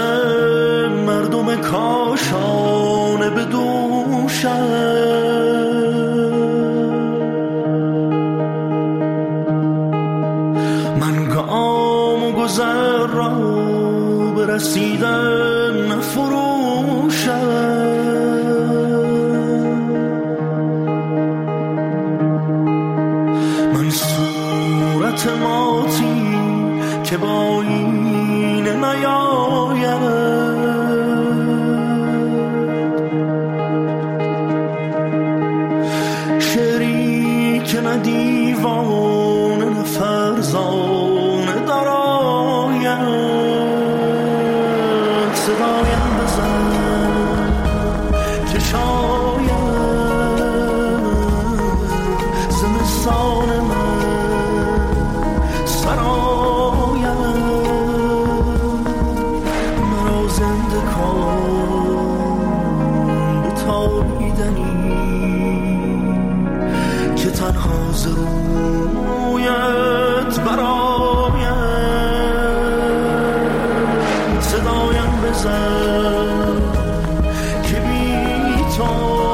مردم کاشانه به دوشم. من گام و گذر را برسیدن نفروشم. من صورت ماتی که با این نیاید، شعری که نه دیوانه نه فرزانه دراید. صدایم بزن که شاید زمستان من سراید. مرا زنده کن به تابیدنی که تنها ز رویت براید. صدایم بزن که بی تو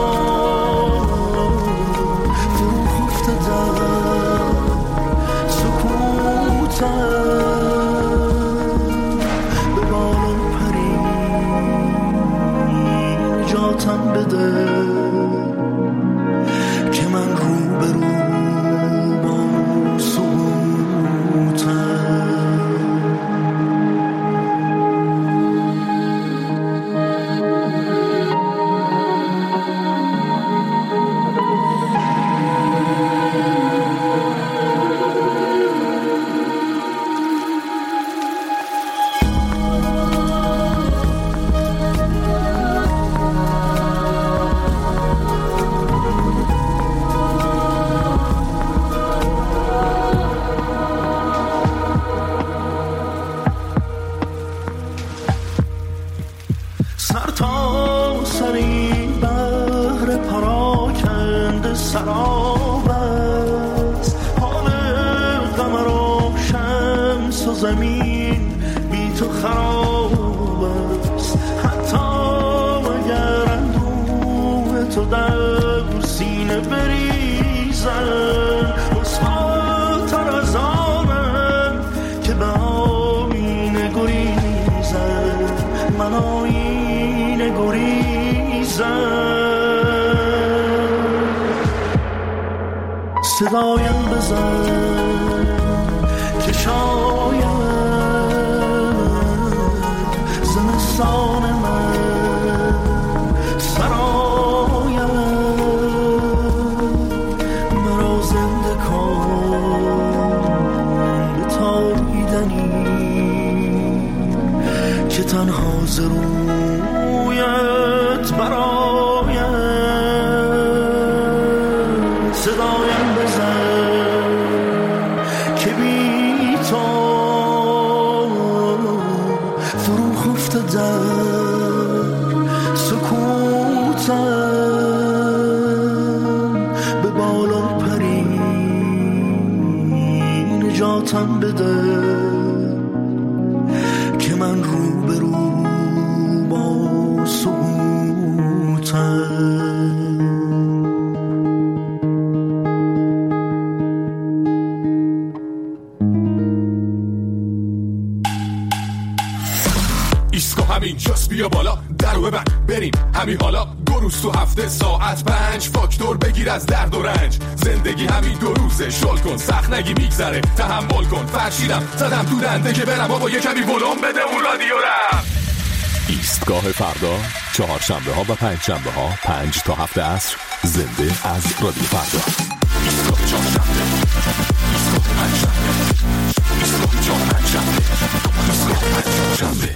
فرو خفته در سکوتم. به بالا پری نجاتم بده که من رو به رو با سکوتم. سر تا سری بحر پراکنده سراب است. حال قمر و شمس و زمین بی تو خراب است. حتی اگر اندوه تو در سینه بریزن، رسواتر از آنم که به آینه گریزن. من آینه گریزن. صدایم بزن که شاید زمستان من سراید. مرا زنده کن به تابیدنی که تنها ز رویت براید. صدایم بزن که بی تو فرو خفته در سکوتم. به بالا پری نجاتم بده که من رو به رو با سکوتم. ایسکو همین جاست، بیا بالا درو ببند بریم همین حالا. دو روز تو هفته ساعت 5 فاکتور بگیر از درد و رنج. زندگی همین 2 روزه، شل کن سخت نگی میگذره، تحمل کن. فرشیدم زدم تو دنده که برم بابا یه کمی ولوم بده اون رادیو رم. ایستگاه فردا، چهارشنبه ها و پنجشنبه ها 5 تا 7 عصر، زنده از رادیو فردا. ایستگاه چهارشنبه، ایستگاه پنجشنبه، ایستگاه چهارشنبه، ایستگاه پنجشنبه.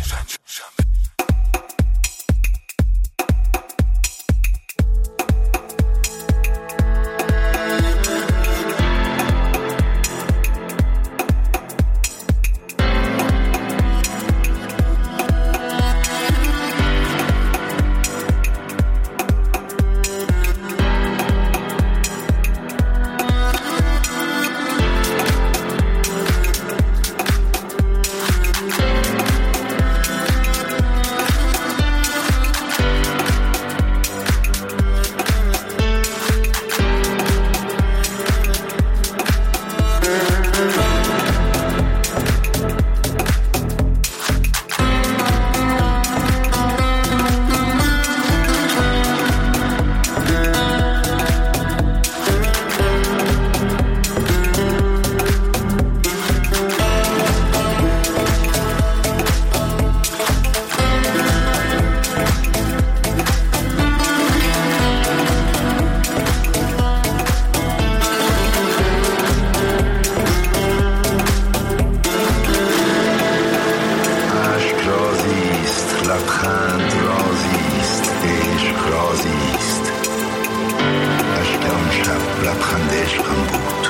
لبخند رازیست، عشق رازیست. اشک آن شب لبخند عشقم بود.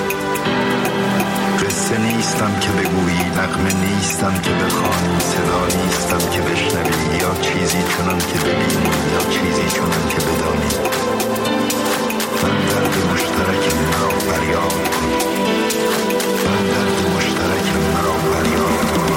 قصه نیستم که بگویی، نغمه نیستم که بخوانی، صدا نیستم که بشنوی، یا چیزی چنان که ببینی یا چیزی چنان که بدانی. من درد مشترک مرا فریاد کن، من درد مشترک مرا فریاد کن.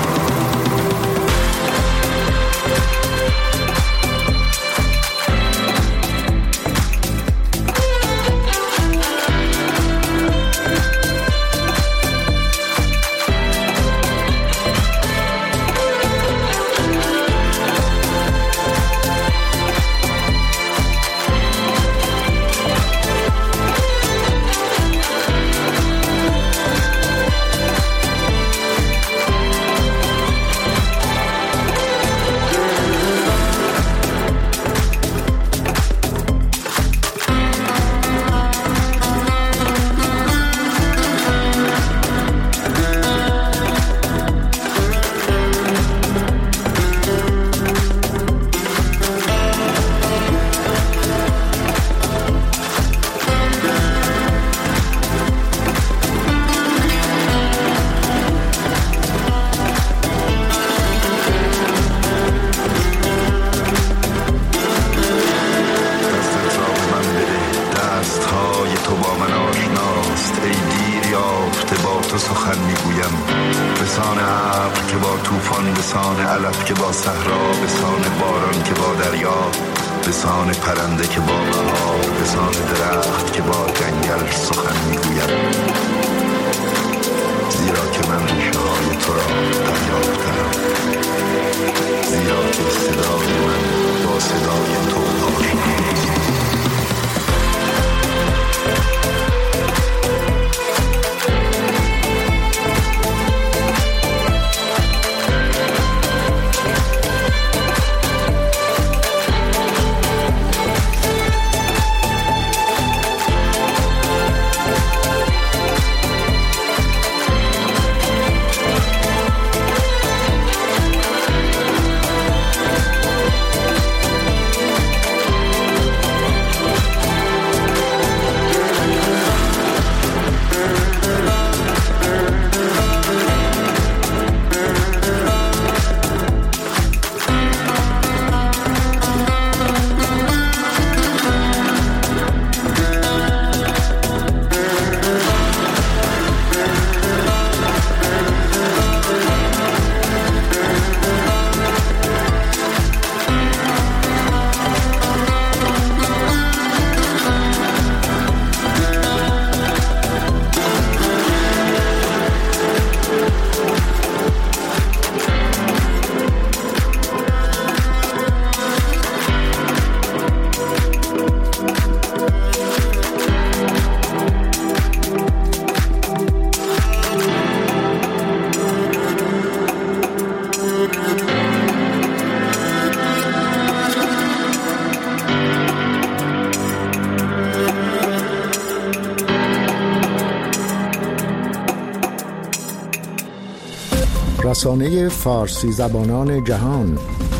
رسانه فارسی زبانان جهان،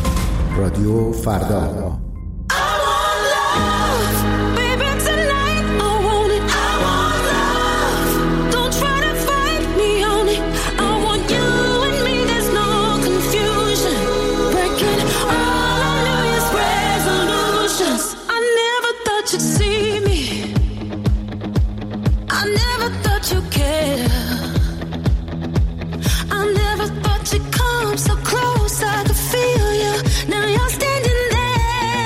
رادیو فردا. So close, I could feel you. Now you're standing there.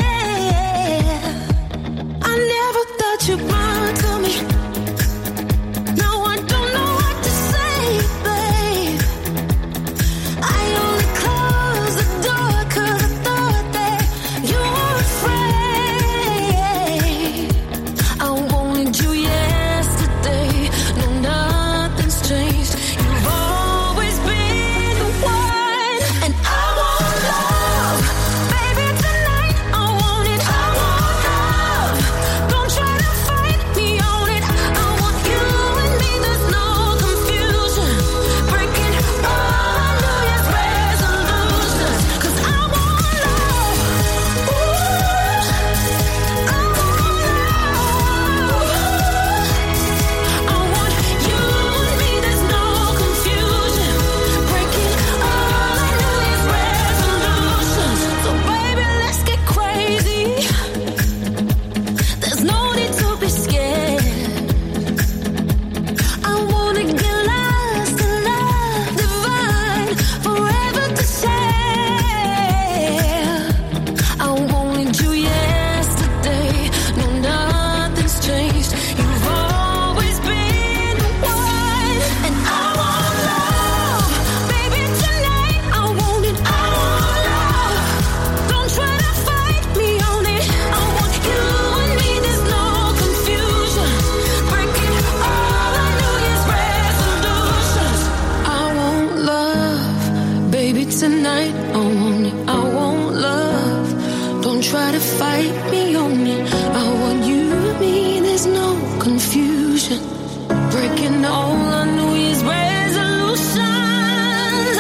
write me on it. I want you and me, there's no confusion. Breaking all our New Year's resolutions.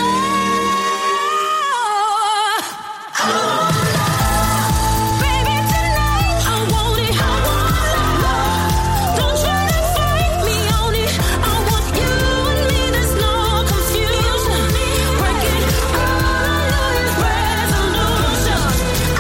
Baby, tonight I want it, I want love. Don't try to fight me on it. I want you and me, there's no confusion. Breaking all our New Year's resolutions.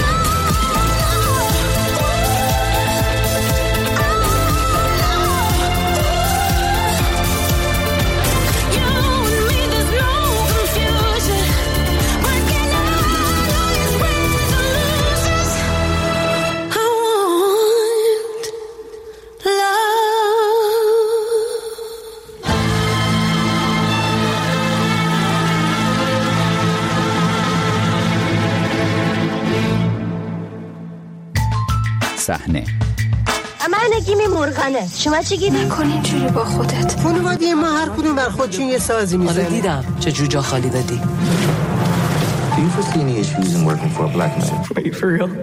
صحنه من نگیم مرغنه. شما چی گیری؟ نکن اینجوری با خودت. خانواده ما هر کدوم بر خودشون یه سازی میزنه. آره دیدم چه جوجا خالی دادی. Do you foresee any issues in working for a black man? Are you for real?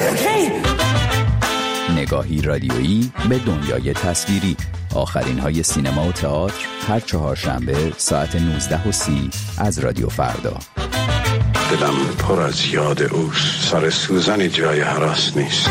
نگاهی رادیویی به دنیای تصویری. آخرین های سینما و تئاتر هر چهارشنبه ساعت 19:30 از رادیو فردا. دلم پر از یاد اوست. سر سوزنی جای هراس نیست.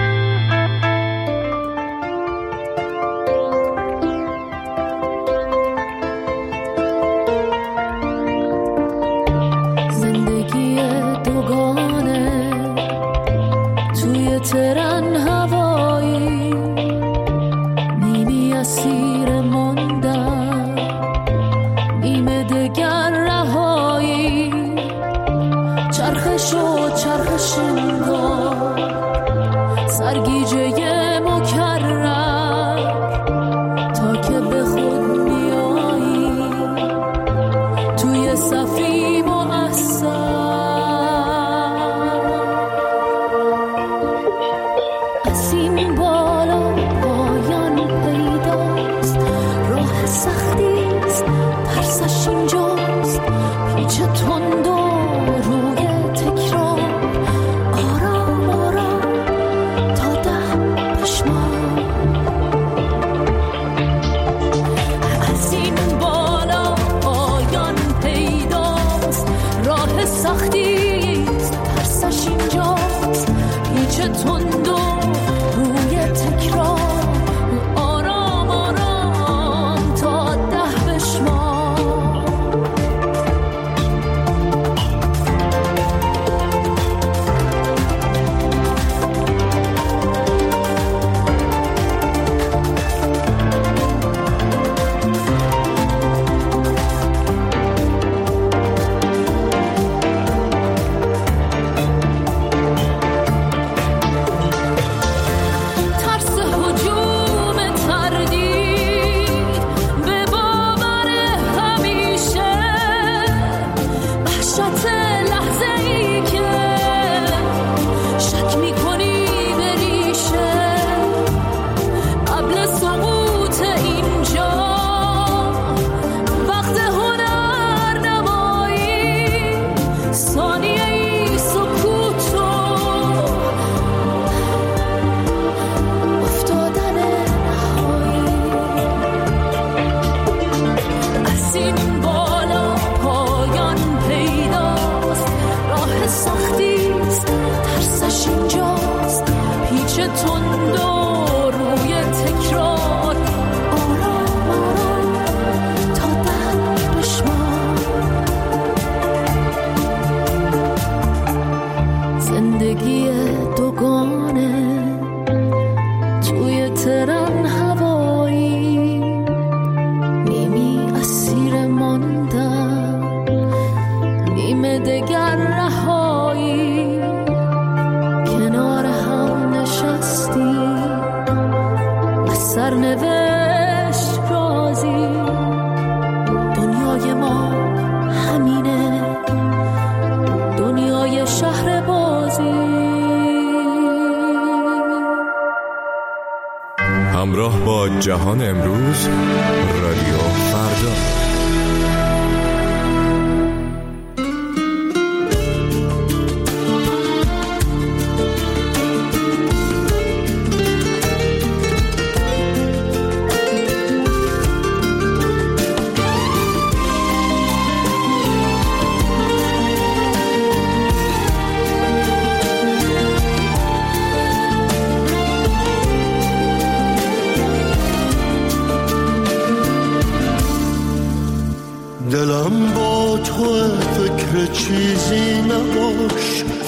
همراه با جهان امروز، رادیو فردا.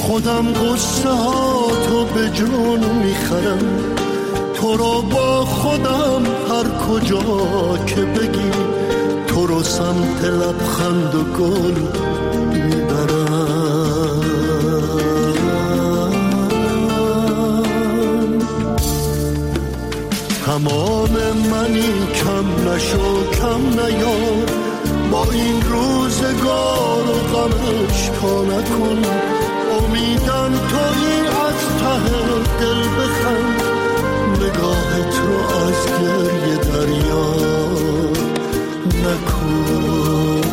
خودم قصه ها تو به جون میخرم، تو رو با خودم هر کجا که بگی، تو رو سمت لبخند و گل میبرم. تمام منی کم نشو کم نیار، با این روزگار و غمش تا نکن، امیدم تویی از ته دل بخند، نگاهت رو از گریه دریا نکن.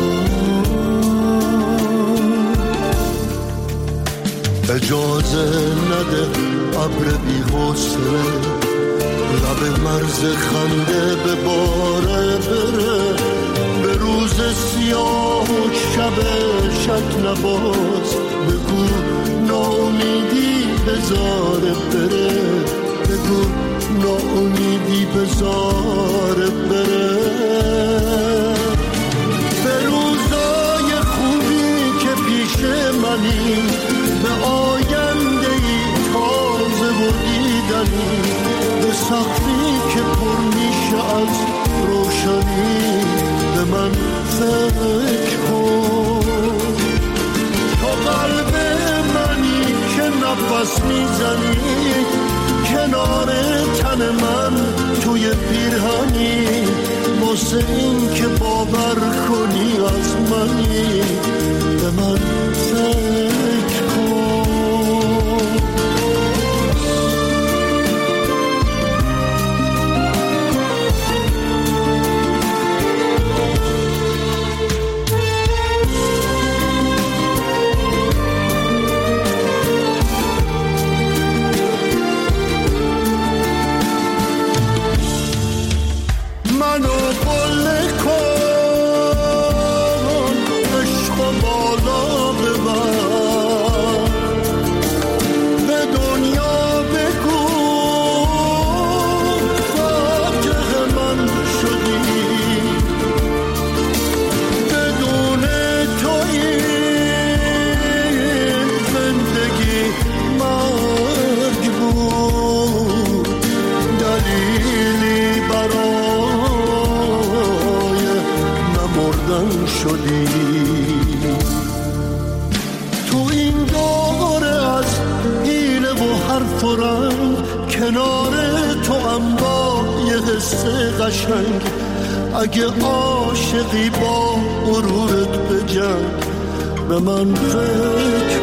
اجازه نده ابر بی حوصله لب مرز خنده به باره بره، به روز سیاه و شب شک نباز، بگو ناامیدی بذاره بره، بگو ناامیدی بذاره بره. به روزای خوبی که پیش منی، به آیندهی تازه و دیدنی، به سقفی که پر میشه از روشنی، به من فکر کن. تو قلب منی که نفس میزنی، کنار تن من توی پیرهنی، واسه این که باور کنی از منی، به من فکر کن. تو این دوره از حیله و حرف و رنگ، کنار تو هم با یه حس قشنگ، اگه عاشقی با غرورت بجنگ، به من فکر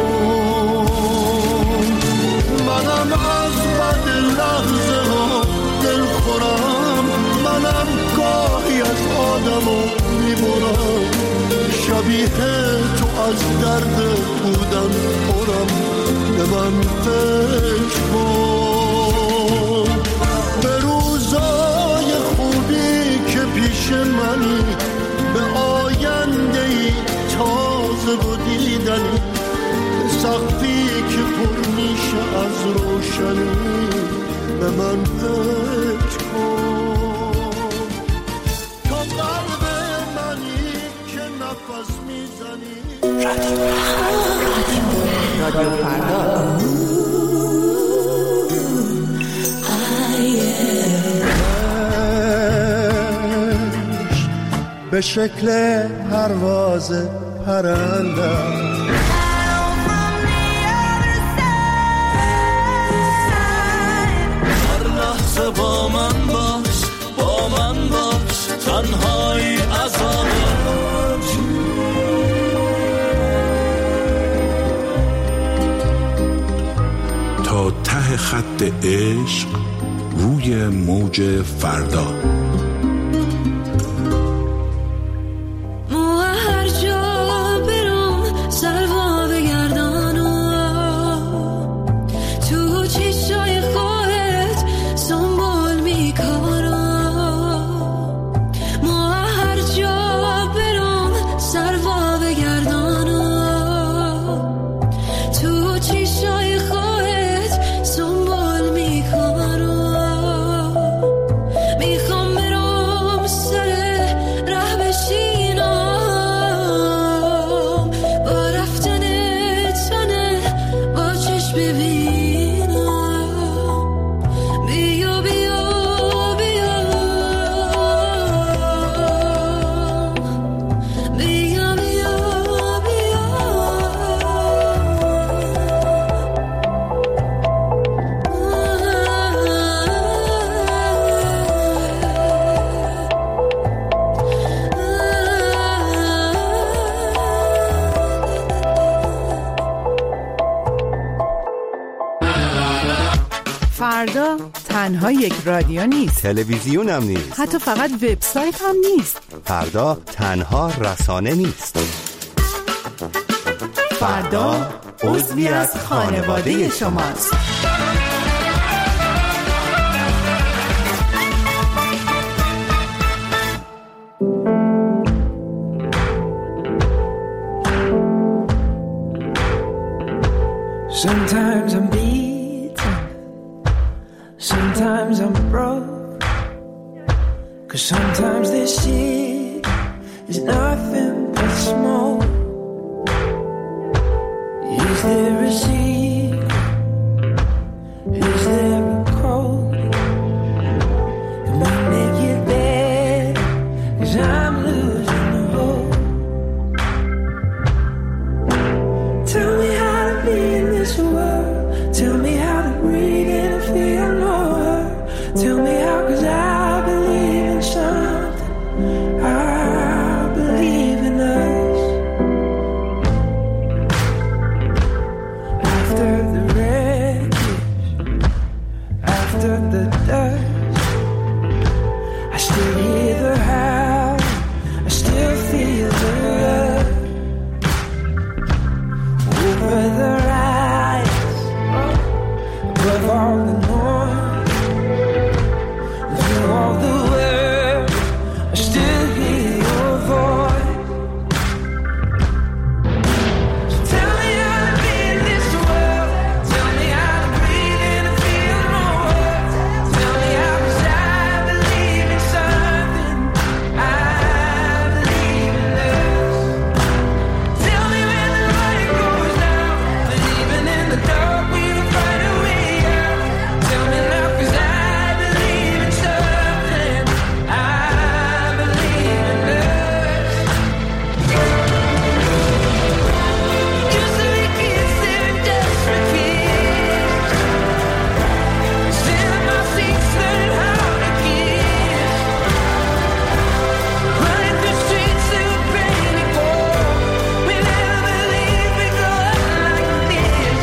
کن. منم از بد لحظه ها دل خورم، منم گاهی از آدمو میبرم، شبیه تو از درد بودم پرم، به من فکر کن. به روزای خوبی که پیش منی، به آیندهی تازه و دیدنی، به سقفی که پر میشه از روشنی، به من فکر کن. تو قلب منی که نفس میزنی. رادیو فردا به شکل پرواز پرنده هر لحظه با من باش، با من باش، تنهایی عذاب تا ته خط عشق روی موج فردا. میخوام فردا تنها یک رادیو نیست، تلویزیون هم نیست، حتی فقط وبسایت هم نیست. فردا تنها رسانه نیست. فردا عضوی از خانواده شماست. Sometimes I'm beaten, sometimes I'm broke, 'cause sometimes this shit is nothing but smoke. Is there a secret? Is there a code? Can we make it better? 'Cause I'm losing the hope. Tell me how to be in this world. Tell me how to breathe and feel no hurt. Tell me how, 'cause I believe in something. I believe in us. After the wreckage, after the dust, I still hear the howl, I still feel the rush. Over the rise, above all the noise, through all the world, I still hear your voice. So tell me how to be in this world. Tell me how to breathe and feel no hurt. Tell me how, 'cause I believe in something. I believe in us. Tell me when the light goes down, and even in the dark we'll find a way out. Tell me now, 'cause I believe in something. I believe in us. Just so we can sit and just repeat. Sit in my seats, learn how to kiss. Running through streets that were brand before. We never believed we'd go up like this.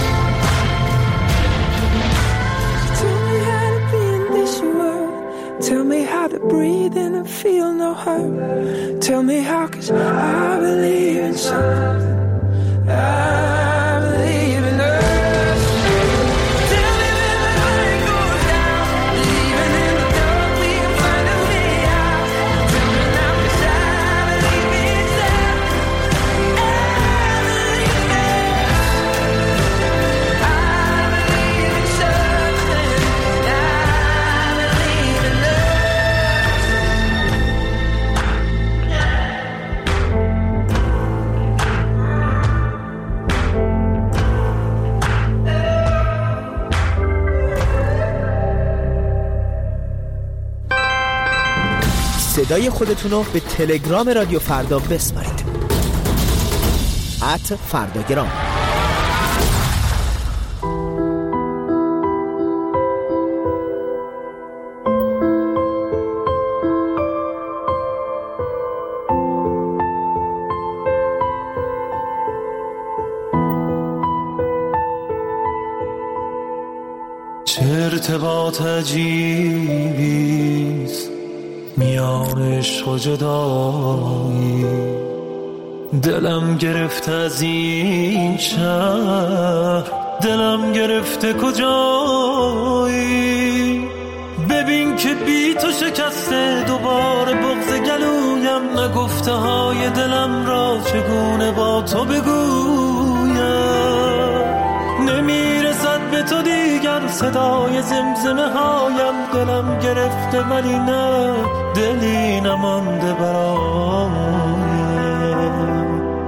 Tell me how to be in this world. Tell me how to breathe in and feel no hurt. Tell me how, 'cause I believe in something. I believe in us. Tell me when the light goes down, and even in the dark we'll find a way out. Tell me now, 'cause I believe in something. I believe in us. I believe in something. I believe in us. صدای خودتون رو به تلگرام رادیو فردا بسپارید. @فرداگرام. چه ارتباط عجیبیست میان عشق و جدایی. دلم گرفته از این شهر، دلم گرفته کجایی. ببین که بی تو شکسته دوباره بغض گلویم. نگفته های دلم را چگونه با تو بگویم. نمیرسد به تو دیگر صدای زمزمه هایم. دلم گرفته ولی نه، دلی نمانده برایم.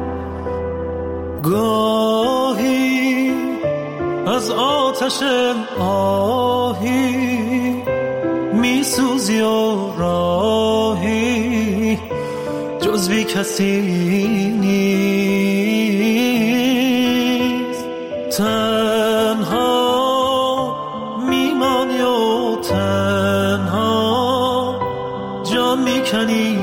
گاهی از آتش آهی میسوزی و راهی جز بی کسی نیست. تنها میمانی و تنها جان میکنی،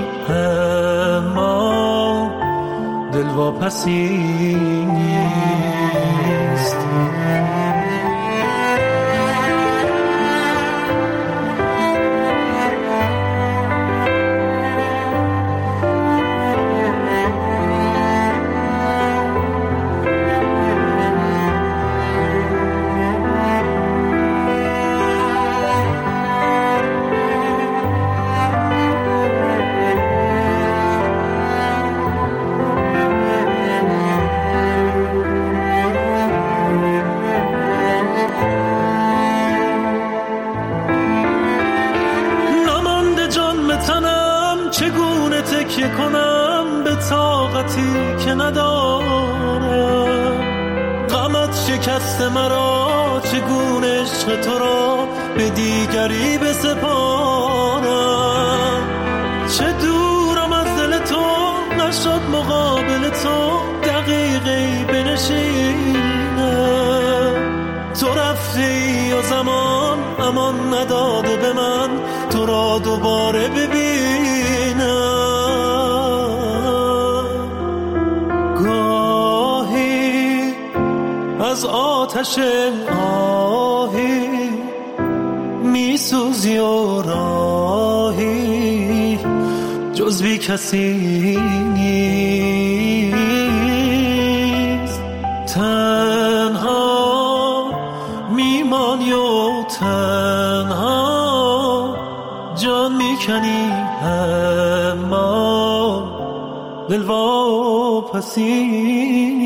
اما دل واپسی نیست. شکست مرا، چگونه عشق تو را به دیگری بسپارم. چه دورم از دل تو، نشد مقابل تو دقیقی بنشینم. تو رفتی و زمان امان نداده به من تو را دوباره ببینم. گاهی از آتش آهی می سوزی و راهی جز بی کسی نیست. تنها میمانی و تنها جان میکنی، اما دل واپسی